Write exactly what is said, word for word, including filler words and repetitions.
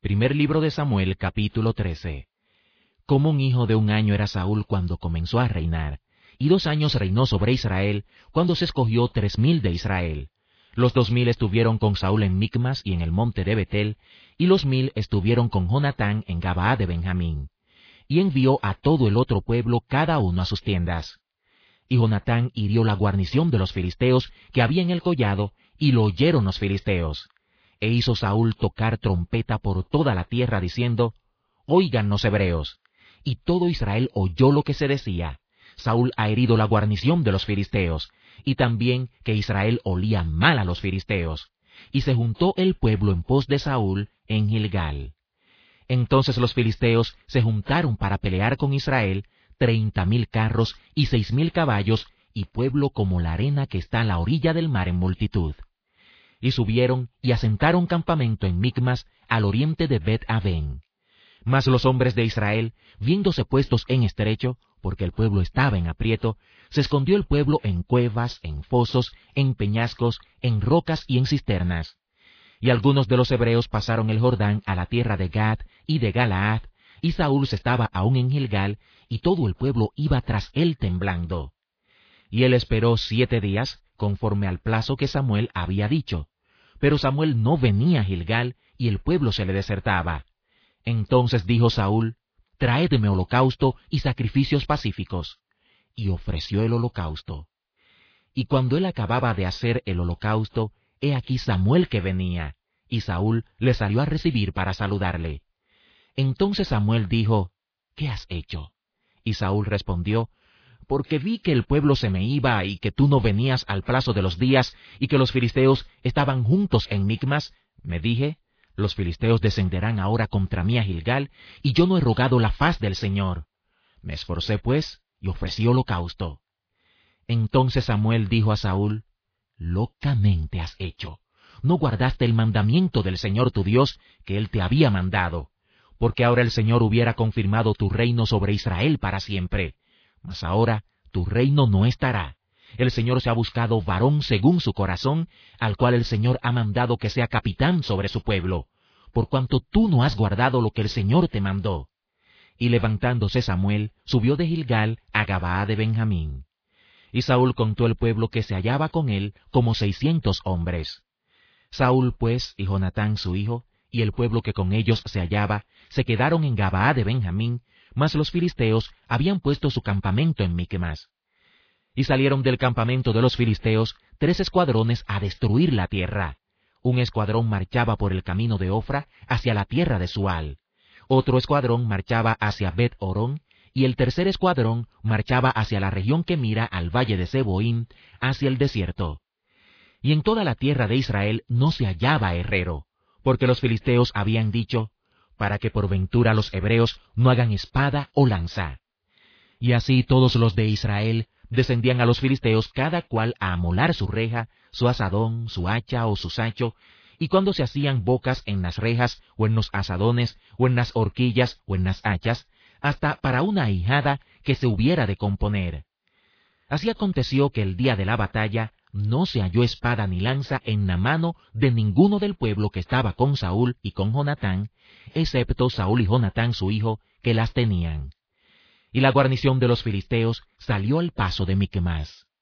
Primer libro de Samuel, capítulo trece. Como un hijo de un año era Saúl cuando comenzó a reinar, y dos años reinó sobre Israel, cuando se escogió tres mil de Israel. Los dos mil estuvieron con Saúl en Micmas y en el monte de Betel, y los mil estuvieron con Jonatán en Gabaa de Benjamín. Y envió a todo el otro pueblo cada uno a sus tiendas. Y Jonatán hirió la guarnición de los filisteos que había en el collado, y lo oyeron los filisteos. E hizo Saúl tocar trompeta por toda la tierra, diciendo: Oigan los hebreos. Y todo Israel oyó lo que se decía: Saúl ha herido la guarnición de los filisteos, y también que Israel olía mal a los filisteos. Y se juntó el pueblo en pos de Saúl en Gilgal. Entonces los filisteos se juntaron para pelear con Israel, treinta mil carros y seis mil caballos, y pueblo como la arena que está a la orilla del mar en multitud. Y subieron y asentaron campamento en Micmas, al oriente de Bet-Aven. Mas los hombres de Israel, viéndose puestos en estrecho, porque el pueblo estaba en aprieto, se escondió el pueblo en cuevas, en fosos, en peñascos, en rocas y en cisternas. Y algunos de los hebreos pasaron el Jordán a la tierra de Gad y de Galaad, y Saúl se estaba aún en Gilgal, y todo el pueblo iba tras él temblando. Y él esperó siete días, conforme al plazo que Samuel había dicho. Pero Samuel no venía a Gilgal, y el pueblo se le desertaba. Entonces dijo Saúl: Traédme holocausto y sacrificios pacíficos. Y ofreció el holocausto. Y cuando él acababa de hacer el holocausto, he aquí Samuel que venía, y Saúl le salió a recibir para saludarle. Entonces Samuel dijo: ¿Qué has hecho? Y Saúl respondió: Porque vi que el pueblo se me iba, y que tú no venías al plazo de los días, y que los filisteos estaban juntos en Micmas, me dije: Los filisteos descenderán ahora contra mí a Gilgal, y yo no he rogado la faz del Señor. Me esforcé pues, y ofrecí holocausto. Entonces Samuel dijo a Saúl: Locamente has hecho. No guardaste el mandamiento del Señor tu Dios, que él te había mandado. Porque ahora el Señor hubiera confirmado tu reino sobre Israel para siempre. Mas ahora tu reino no estará. El Señor se ha buscado varón según su corazón, al cual el Señor ha mandado que sea capitán sobre su pueblo, por cuanto tú no has guardado lo que el Señor te mandó. Y levantándose Samuel, subió de Gilgal a Gabaa de Benjamín. Y Saúl contó el pueblo que se hallaba con él como seiscientos hombres. Saúl pues y Jonatán su hijo, y el pueblo que con ellos se hallaba, se quedaron en Gabaa de Benjamín, mas los filisteos habían puesto su campamento en Micmas. Y salieron del campamento de los filisteos tres escuadrones a destruir la tierra. Un escuadrón marchaba por el camino de Ofra hacia la tierra de Sual. Otro escuadrón marchaba hacia Bet-Horón, y el tercer escuadrón marchaba hacia la región que mira al valle de Seboín, hacia el desierto. Y en toda la tierra de Israel no se hallaba herrero, porque los filisteos habían dicho: para que por ventura los hebreos no hagan espada o lanza. Y así todos los de Israel descendían a los filisteos cada cual a amolar su reja, su asadón, su hacha o su sacho, y cuando se hacían bocas en las rejas, o en los asadones, o en las horquillas, o en las hachas, hasta para una ahijada que se hubiera de componer. Así aconteció que el día de la batalla no se halló espada ni lanza en la mano de ninguno del pueblo que estaba con Saúl y con Jonatán, excepto Saúl y Jonatán su hijo, que las tenían. Y la guarnición de los filisteos salió al paso de Micmas.